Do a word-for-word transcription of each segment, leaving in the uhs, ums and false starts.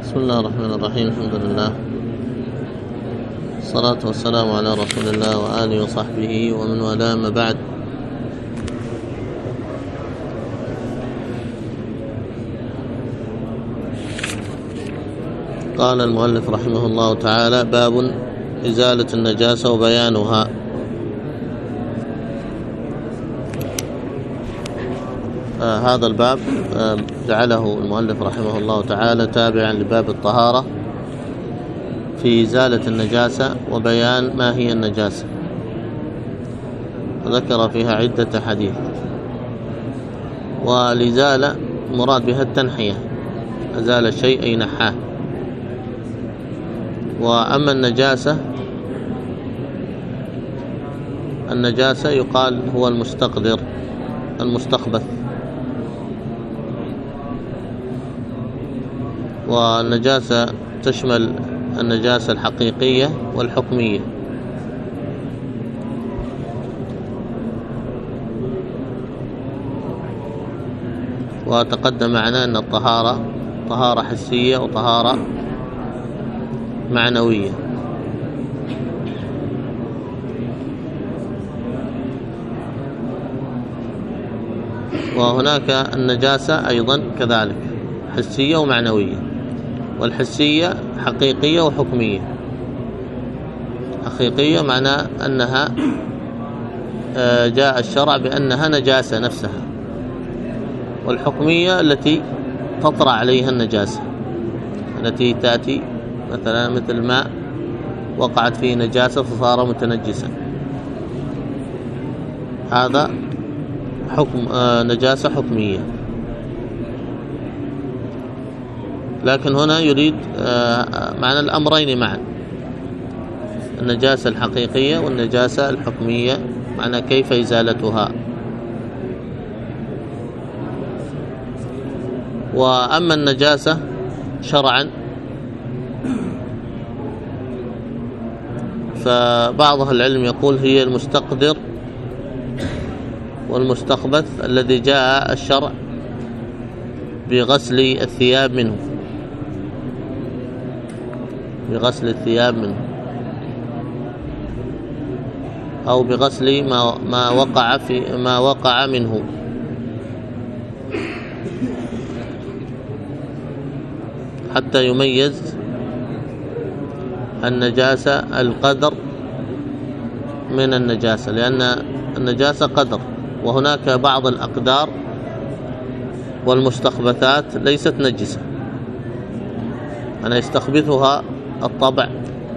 بسم الله الرحمن الرحيم. الحمد لله، الصلاة والسلام على رسول الله وآله وصحبه ومن والاه، ما بعد. قال المؤلف رحمه الله تعالى: باب إزالة النجاسة وبيانها. آه هذا الباب آه جعله المؤلف رحمه الله تعالى تابعا لباب الطهارة في إزالة النجاسة وبيان ما هي النجاسة، وذكر فيها عدة حديث. والإزالة مراد بها التنحية، أزال الشيء أي نحاه. وأما النجاسة النجاسة يقال هو المستقذر المستخبث. والنجاسة تشمل النجاسة الحقيقية والحكمية. وتقدم معنا أن الطهارة طهارة حسية وطهارة معنوية. وهناك النجاسة أيضا كذلك حسية ومعنوية، والحسية حقيقية وحكمية. حقيقية معناه أنها جاء الشرع بأنها نجاسة نفسها، والحكمية التي تطرأ عليها النجاسة، التي تأتي مثلا مثل ماء وقعت فيه نجاسة فصار متنجسا، هذا حكم نجاسة حكمية. لكن هنا يريد معنى الأمرين معا، النجاسة الحقيقية والنجاسة الحكمية، معنى كيف إزالتها. وأما النجاسة شرعا فبعض أهل العلم يقول هي المستقذر والمستخبث الذي جاء الشرع بغسل الثياب منه بغسل الثياب منه أو بغسل ما ما وقع في ما وقع منه. حتى يميز النجاسة القدر من النجاسة، لأن النجاسة قدر، وهناك بعض الأقدار والمستخبثات ليست نجسة، أنا يستخبثها الطبع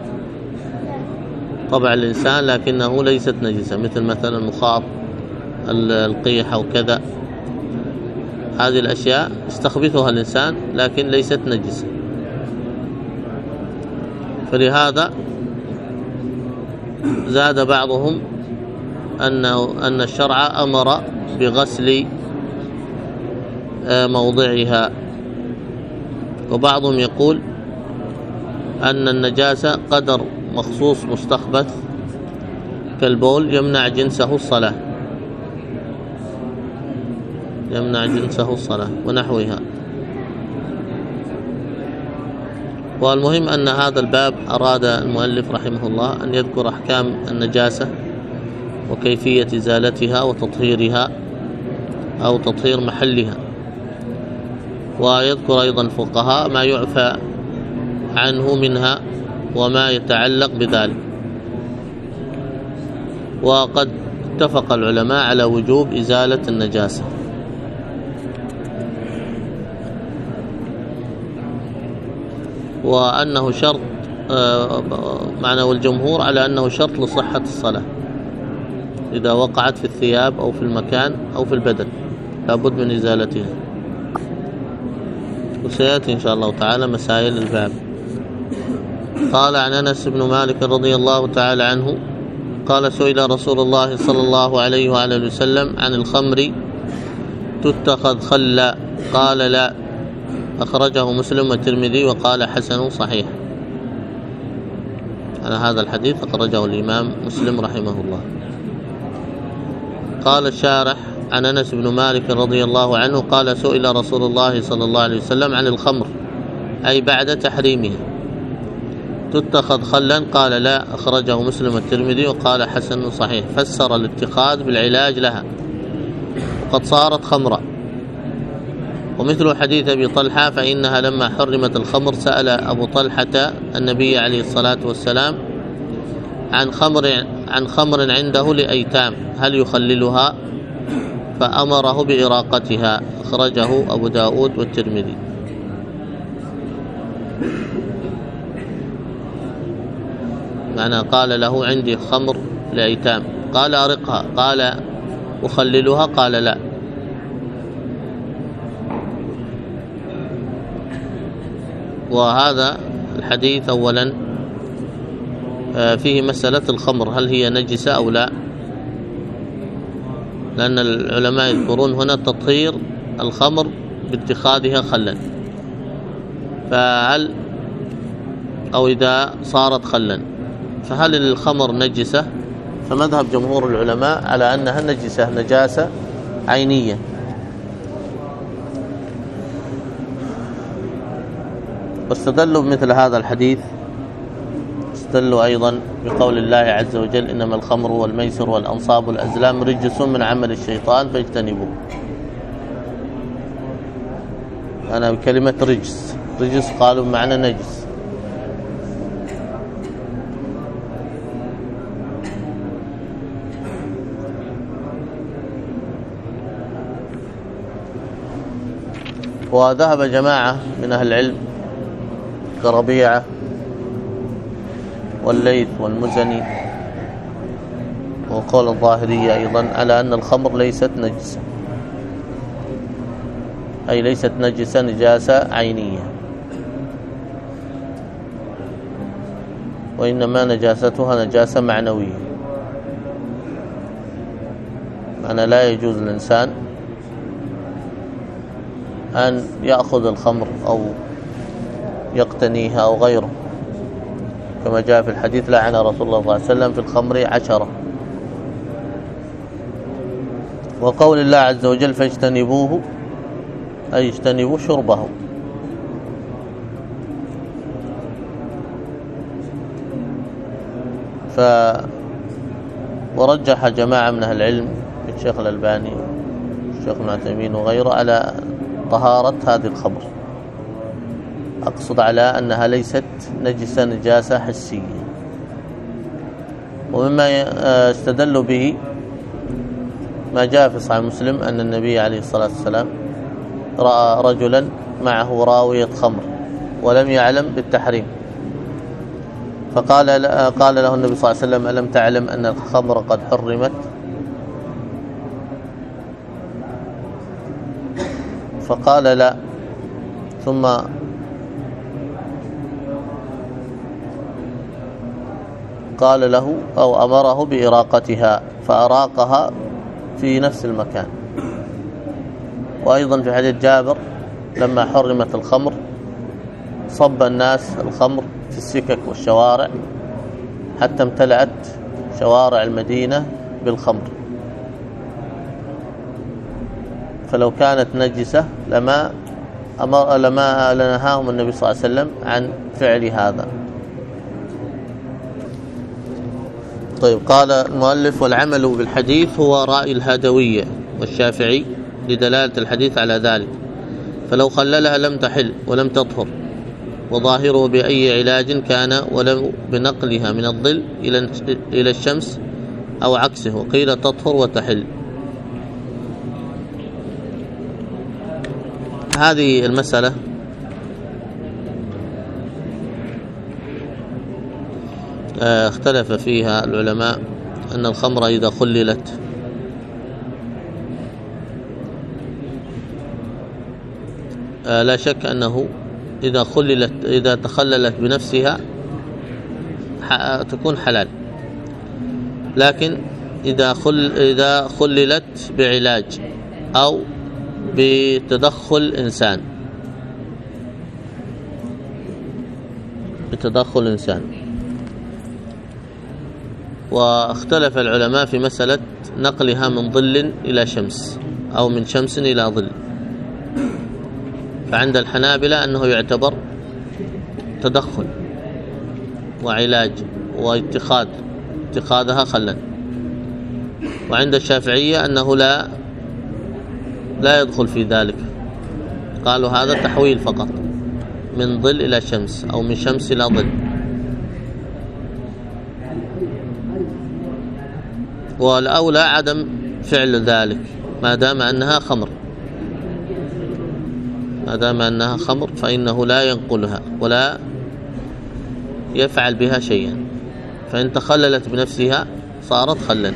طبع الإنسان لكنه ليست نجسة، مثل مثلا المخاط، القيح أو كذا. هذه الأشياء يستخبثها الإنسان لكن ليست نجسة. فلهذا زاد بعضهم أنه أن الشرع أمر بغسل موضعها، وبعضهم يقول أن النجاسة قدر مخصوص مستخبث كالبول يمنع جنسه الصلاة يمنع جنسه الصلاة ونحوها. والمهم أن هذا الباب أراد المؤلف رحمه الله أن يذكر أحكام النجاسة وكيفية إزالتها وتطهيرها أو تطهير محلها، ويذكر أيضا الفقهاء ما يعفى عنه منها وما يتعلق بذلك. وقد اتفق العلماء على وجوب إزالة النجاسة، وأنه شرط معنى والجمهور على أنه شرط لصحة الصلاة، إذا وقعت في الثياب أو في المكان أو في البدن لابد من إزالتها. وسيأتي إن شاء الله تعالى مسائل الباب. قال عن أنس بن مالك رضي الله تعالى عنه قال: سئل رسول الله صلى الله عليه وآله وسلم عن الخمر تتخذ خلا، قال: لا. أخرجه مسلم والترمذي وقال: حسن صحيح. على هذا الحديث أخرجه الإمام مسلم رحمه الله. قال الشارح عن أنس بن مالك رضي الله عنه قال: سئل رسول الله صلى الله عليه وسلم عن الخمر أي بعد تحريمها تتخذ خلا؟ قال لا، أخرجه مسلم والترمذي وقال حسن صحيح. فسر الاتخاذ بالعلاج لها وقد صارت خمرا. ومثل حديث أبي طلحة فإنها لما حرمت الخمر سأل أبو طلحة النبي عليه الصلاة والسلام عن خمر عن خمر عنده لأيتام هل يخللها؟ فأمره بإراقتها. أخرجه أبو داود والترمذي. معنى قال له عندي خمر لأيتام، قال أرقها، قال أخللها، قال لا. وهذا الحديث أولا فيه مسألة الخمر هل هي نجسة أو لا، لأن العلماء يذكرون هنا تطهير الخمر باتخاذها خلا، فهل أو إذا صارت خلا فهل الخمر نجسة؟ فمذهب جمهور العلماء على أنها نجسة نجاسة عينية. واستدلوا بمثل هذا الحديث، استدلوا أيضا بقول الله عز وجل إنما الخمر والميسر والأنصاب والأزلام رجس من عمل الشيطان فاجتنبوه. أنا بكلمة رجس، رجس قالوا بمعنى نجس. وذهب جماعة من أهل العلم كربيعة والليث والمزني وقول الظاهرية أيضا على أن الخمر ليست نجسة، أي ليست نجسة نجاسة عينية، وإنما نجاستها نجاسة معنوية. معنى لا يجوز للإنسان أن يأخذ الخمر أو يقتنيها أو غيره، كما جاء في الحديث لعن رسول الله صلى الله عليه وسلم في الخمر عشرة. وقول الله عز وجل فاجتنبوه أي اجتنبوا شربه. ف ورجح جماعة من أهل العلم الشيخ الألباني والشيخ ابن عثيمين وغيره على طهارة هذه الخمر، أقصد على أنها ليست نجسة نجاسة حسية. ومما استدلوا به ما جاء في صحيح مسلم أن النبي عليه الصلاة والسلام رأى رجلا معه راوية خمر ولم يعلم بالتحريم، فقال قال له النبي صلى الله عليه وسلم ألم تعلم أن الخمر قد حرمت؟ فقال لا، ثم قال له أو أمره بإراقتها فأراقها في نفس المكان. وأيضا في حديث جابر لما حرمت الخمر صب الناس الخمر في السكك والشوارع حتى امتلأت شوارع المدينة بالخمر، فلو كانت نجسة لما أمر لما لنهاهم النبي صلى الله عليه وسلم عن فعل هذا. طيب، قال المؤلف والعمل بالحديث هو رأي الهدوية والشافعي لدلالة الحديث على ذلك، فلو خللها لم تحل ولم تطهر، وظاهره بأي علاج كان ولو بنقلها من الظل إلى الشمس أو عكسه، وقيل تطهر وتحل. هذه المسألة اختلف فيها العلماء أن الخمر إذا خللت لا شك أنه إذا خللت إذا تخللت بنفسها تكون حلال، لكن إذا خل إذا خللت بعلاج أو بتدخل إنسان بتدخل إنسان واختلف العلماء في مسألة نقلها من ظل إلى شمس أو من شمس إلى ظل. فعند الحنابلة أنه يعتبر تدخل وعلاج واتخاذ اتخاذها خلا. وعند الشافعية أنه لا لا يدخل في ذلك، قالوا هذا تحويل فقط من ظل إلى شمس أو من شمس إلى ظل. والأولى عدم فعل ذلك ما دام أنها خمر، ما دام أنها خمر فإنه لا ينقلها ولا يفعل بها شيئا، فإن تخللت بنفسها صارت خلا.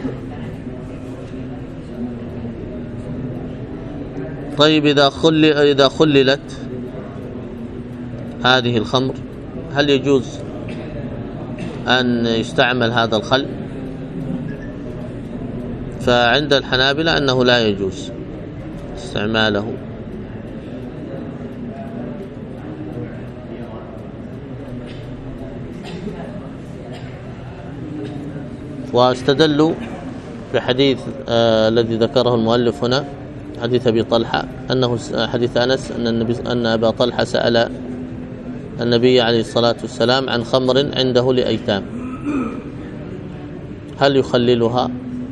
طيب إذا خل إذا خللت هذه الخمر هل يجوز أن يستعمل هذا الخل؟ فعند الحنابلة أنه لا يجوز استعماله، واستدلوا بحديث آه الذي ذكره المؤلف هنا، حديث أبي طلحة، أنه حديث أنس أن النبي أن أبا طلحة سأل النبي عليه الصلاة والسلام عن خمر عنده لأيتام هل يخللها،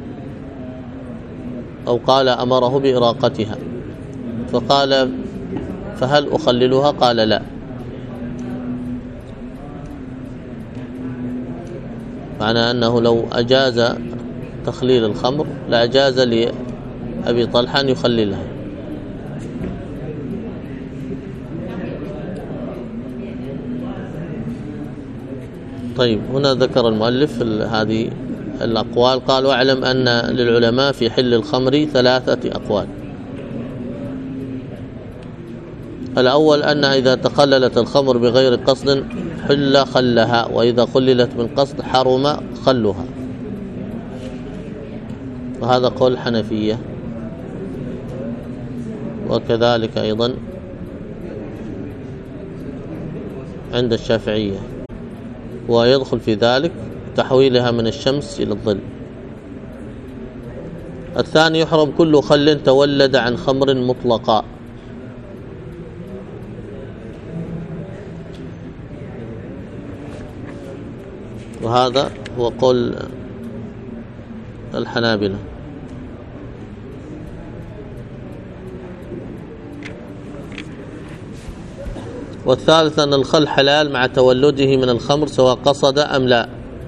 أو قال أمره بإراقتها، فقال فهل أخللها؟ قال لا. معنى أنه لو أجاز تخليل الخمر لأجاز لأبي طلحة أن يخللها. طيب هنا ذكر المؤلف هذه الأقوال، قال واعلم أن للعلماء في حل الخمر ثلاثة أقوال. الأول أن إذا تخللت الخمر بغير قصد حل خلها، وإذا خللت من قصد حرم خلها، وهذا قول الحنفية، وكذلك أيضا عند الشافعية، ويدخل في ذلك تحويلها من الشمس إلى الظل. الثاني يحرم كل خل تولد عن خمر مطلقا، وهذا هو قول الحنابلة. والثالث أن الخل حلال مع تولده من الخمر سواء قصد أم لا،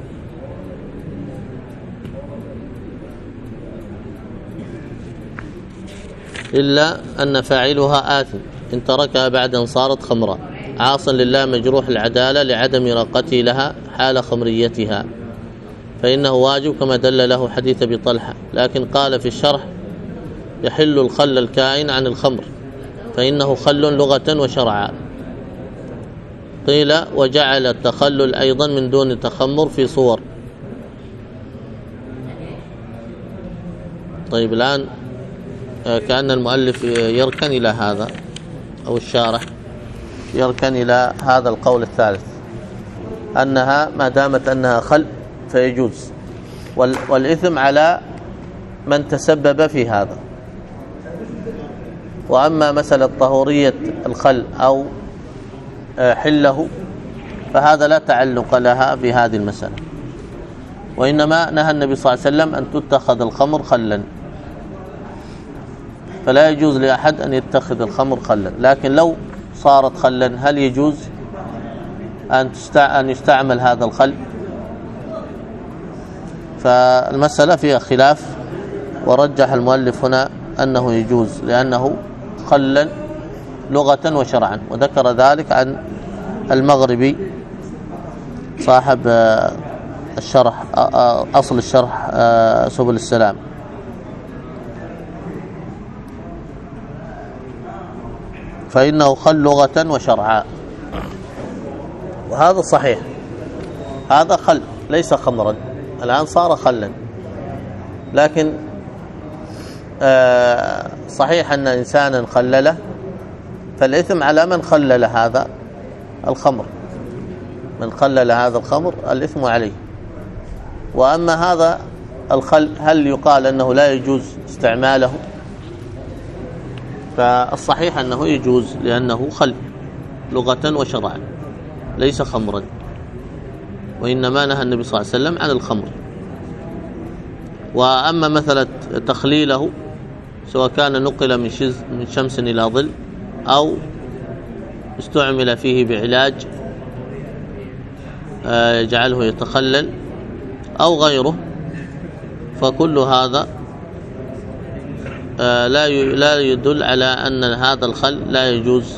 إلا أن فاعلها آثم إن تركها بعد أن صارت خمرا، عاصا لله مجروح العدالة لعدم راقته لها حال خمريتها، فإنه واجب كما دل له حديث أبي طلحة. لكن قال في الشرح يحل الخل الكائن عن الخمر فإنه خل لغة وشرعا. قيل وجعل التخلل أيضا من دون تخمر في صور. طيب الآن كأن المؤلف يركن إلى هذا، أو الشارح يركن إلى هذا القول الثالث، أنها ما دامت أنها خل فيجوز، والإثم على من تسبب في هذا. وأما مسألة طهورية الخل أو حله فهذا لا تعلق لها بهذه المسألة، وإنما نهى النبي صلى الله عليه وسلم أن تتخذ الخمر خلا، فلا يجوز لأحد أن يتخذ الخمر خلا. لكن لو صارت خلا هل يجوز أن يستعمل هذا الخل؟ فالمسألة فيها خلاف، ورجح المؤلف هنا أنه يجوز لأنه خلا لغة وشرعا، وذكر ذلك عن المغربي صاحب الشرح أصل الشرح سبل السلام. فإنه خل لغة وشرعا، وهذا صحيح، هذا خل ليس خمرا، الآن صار خلا. لكن صحيح أن إنسانا خلله فالإثم على من خلل هذا الخمر، من خلل هذا الخمر الإثم عليه. وأما هذا الخل هل يقال أنه لا يجوز استعماله؟ فالصحيح أنه يجوز لأنه خل لغة وشرعا. ليس خمرا، وإنما نهى النبي صلى الله عليه وسلم عن الخمر. وأما مثلا تخليله سواء كان نقل من, من شمس إلى ظل أو استعمل فيه بعلاج يجعله يتخلل أو غيره، فكل هذا لا لا يدل على أن هذا الخل لا يجوز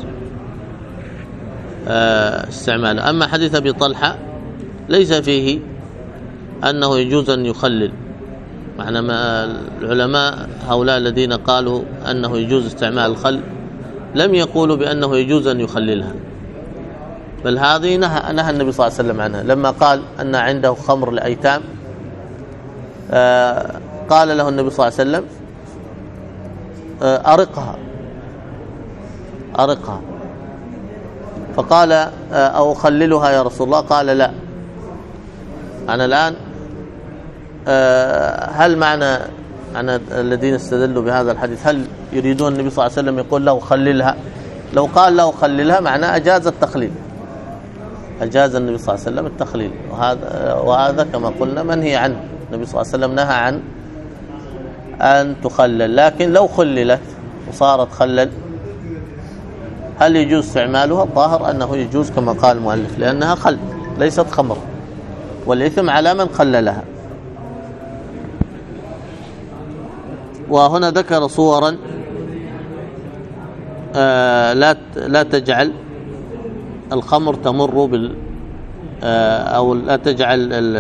استعماله. أما حديث أبي طلحة ليس فيه أنه يجوز أن يخلل، معنى ما العلماء هؤلاء الذين قالوا أنه يجوز استعمال الخل لم يقولوا بأنه يجوز أن يخللها، بل هذه نهى, نهى النبي صلى الله عليه وسلم عنها. لما قال أن عنده خمر لأيتام آه قال له النبي صلى الله عليه وسلم آه أرقها أرقها فقال آه أو خللها يا رسول الله، قال لا. أنا الآن آه هل معنى أنا الذين استدلوا بهذا الحديث هل يريدون النبي صلى الله عليه وسلم يقول له خللها؟ لو قال له خللها معناه أجاز التخليل، أجاز النبي صلى الله عليه وسلم التخليل، وهذا وهذا كما قلنا منهي عنه. النبي صلى الله عليه وسلم نهى عن أن تخلل، لكن لو خللت وصارت خلل هل يجوز استعمالها؟ الظاهر أنه يجوز كما قال المؤلف، لأنها خل ليست خمر، والإثم على من خللها. وهنا ذكر صورا آه لا لا تجعل الخمر تمر بال آه أو لا تجعل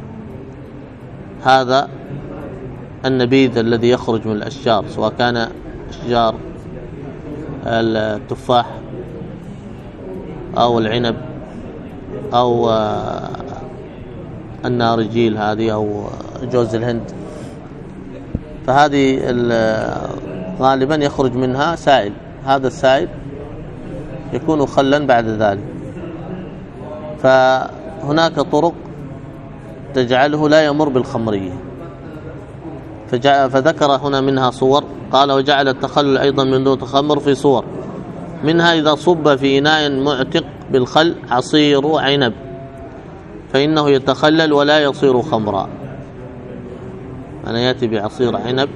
هذا النبيذ الذي يخرج من الأشجار، سواء كان أشجار التفاح أو العنب أو آه النارجيل هذه أو جوز الهند، فهذه غالبا يخرج منها سائل، هذا السائل يكون خلا بعد ذلك. فهناك طرق تجعله لا يمر بالخمرية، فذكر هنا منها صور. قال وجعل التخلل أيضا من دون تخمر في صور، منها إذا صب في إناء معتق بالخل عصير عنب فإنه يتخلل ولا يصير خمرا. أنا يأتي بعصير عنب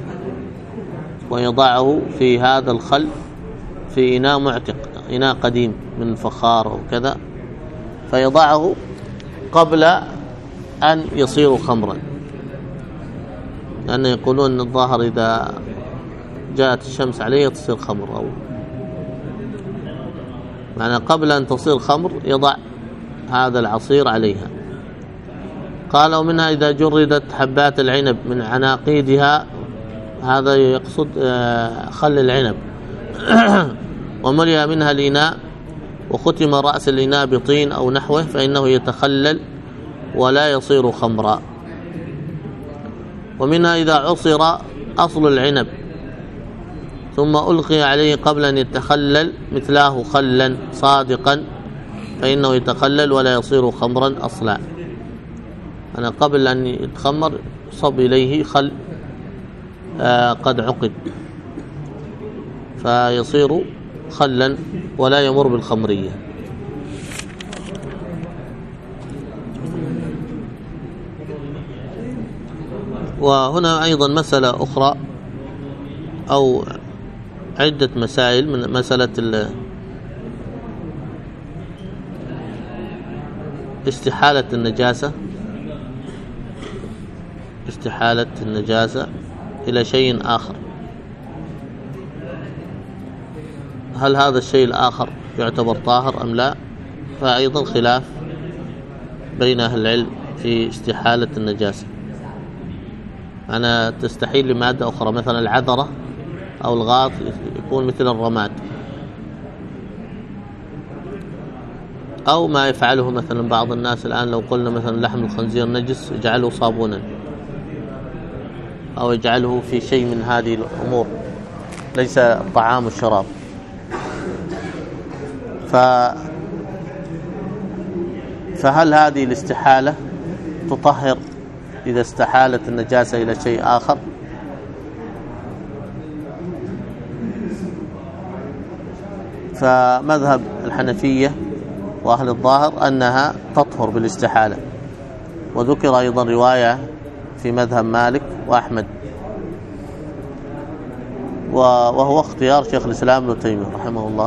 ويضعه في هذا الخل في إناء معتق، إناء قديم من فخار أو كذا، فيضعه قبل أن يصير خمرا، لأن يقولون أن الظاهر إذا جاءت الشمس عليه تصير خمر، أو معنى قبل أن تصير خمر يضع هذا العصير عليها. قال ومنها إذا جردت حبات العنب من عناقيدها، هذا يقصد خل العنب، وملئ منها الإناء وختم رأس الإناء بطين أو نحوه فإنه يتخلل ولا يصير خمرا. ومنها إذا عصر أصل العنب ثم ألقي عليه قبل أن يتخلل مثله خلا صادقا فإنه يتخلل ولا يصير خمرا أصلا. أنا قبل أن يتخمر صب إليه خل آه قد عقد فيصير خلا ولا يمر بالخمرية. وهنا أيضا مسألة أخرى أو عدة مسائل من مسألة استحالة النجاسة استحالة النجاسة إلى شيء آخر، هل هذا الشيء الآخر يعتبر طاهر أم لا؟ فأيضا خلاف بين أهل العلم في استحالة النجاسة. أنا تستحيل لمادة أخرى، مثلا العذرة أو الغاط يكون مثل الرماد، أو ما يفعله مثلا بعض الناس الآن لو قلنا مثلا لحم الخنزير نجس يجعله صابونا أو يجعله في شيء من هذه الأمور ليس طعام الشراب. ف... فهل هذه الاستحالة تطهر إذا استحالت النجاسة إلى شيء آخر؟ فمذهب الحنفية وأهل الظاهر أنها تطهر بالاستحالة. وذكر أيضا رواية في مذهب مالك وأحمد، وهو اختيار شيخ الإسلام ابن تيمية رحمه الله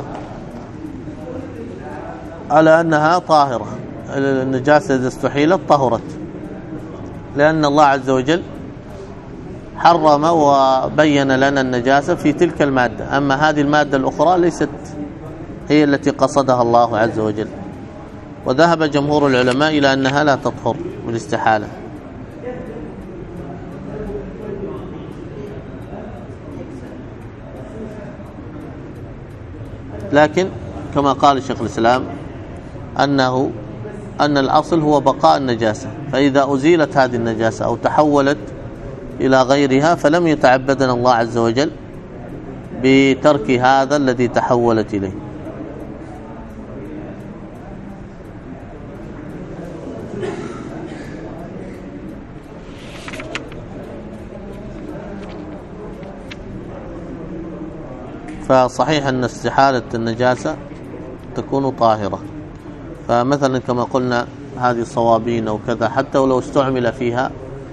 على أنها طاهرة. النجاسة إذا استحيلت طهرت، لأن الله عز وجل حرم وبين لنا النجاسة في تلك المادة، أما هذه المادة الأخرى ليست هي التي قصدها الله عز وجل. وذهب جمهور العلماء إلى أنها لا تطهر بالاستحالة. لكن كما قال شيخ الإسلام أنه أن الأصل هو بقاء النجاسة، فإذا أزيلت هذه النجاسة أو تحولت إلى غيرها فلم يتعبدنا الله عز وجل بترك هذا الذي تحولت إليه. فصحيح أن استحالة النجاسة تكون طاهرة. فمثلا كما قلنا هذه الصوابين أو كذا، حتى ولو استعمل فيها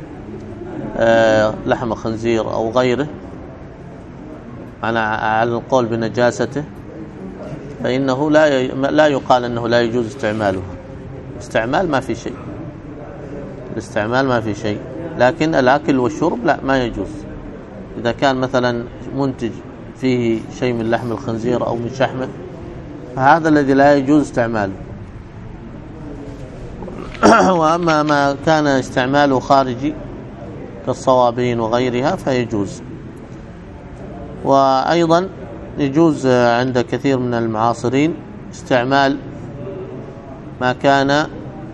لحم خنزير أو غيره على القول بنجاسته، فإنه لا لا يقال أنه لا يجوز استعماله. استعمال ما في شيء، الاستعمال ما في شيء، لكن الأكل والشرب لا، ما يجوز. إذا كان مثلا منتج فيه شيء من لحم الخنزير أو من شحمه فهذا الذي لا يجوز استعماله. وأما ما كان استعماله خارجي كالصوابين وغيرها فيجوز. وأيضا يجوز عند كثير من المعاصرين استعمال ما كان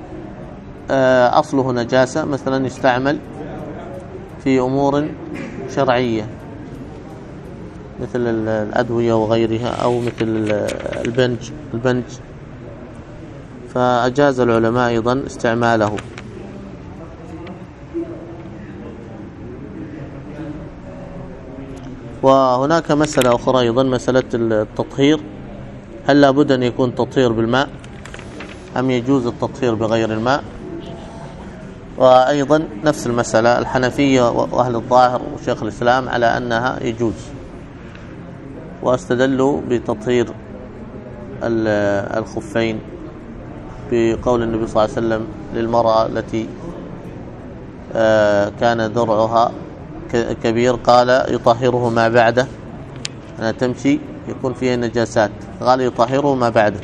أصله نجاسة، مثلا يستعمل في أمور شرعية مثل الأدوية وغيرها، أو مثل البنج البنج فأجاز العلماء أيضا استعماله. وهناك مسألة أخرى أيضا، مسألة التطهير، هل لابد أن يكون تطهير بالماء أم يجوز التطهير بغير الماء؟ وأيضا نفس المسألة الحنفية وأهل الظاهر وشيخ الإسلام على أنها يجوز، واستدلوا بتطهير الخفين بقول النبي صلى الله عليه وسلم للمرأة التي كان ذرعها كبير قال يطهره ما بعده، أنا تمشي يكون فيها نجاسات، قال يطهره ما بعده.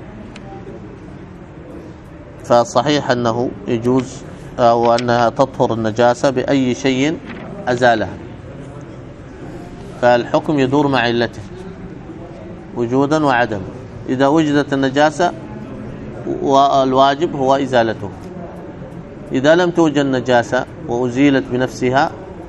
فصحيح أنه يجوز أو أنها تطهر النجاسة بأي شيء أزالها، فالحكم يدور مع علته وجودا وعدم. إذا وجدت النجاسة والواجب هو إزالته، إذا لم توجد النجاسة وأزيلت بنفسها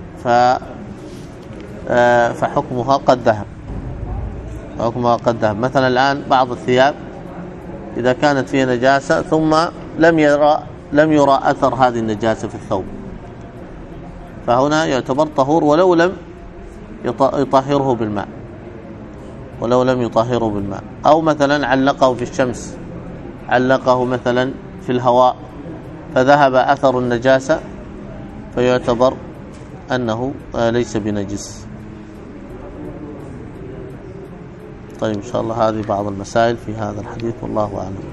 فحكمها قد ذهب حكمها قد ذهب مثلا الآن بعض الثياب إذا كانت فيها نجاسة ثم لم يرى لم يرى أثر هذه النجاسة في الثوب، فهنا يعتبر طهور ولو لم يطهره بالماء ولو لم يطهره بالماء. أو مثلا علقه في الشمس، علقه مثلا في الهواء فذهب أثر النجاسة فيعتبر أنه ليس بنجس. طيب إن شاء الله هذه بعض المسائل في هذا الحديث، والله أعلم.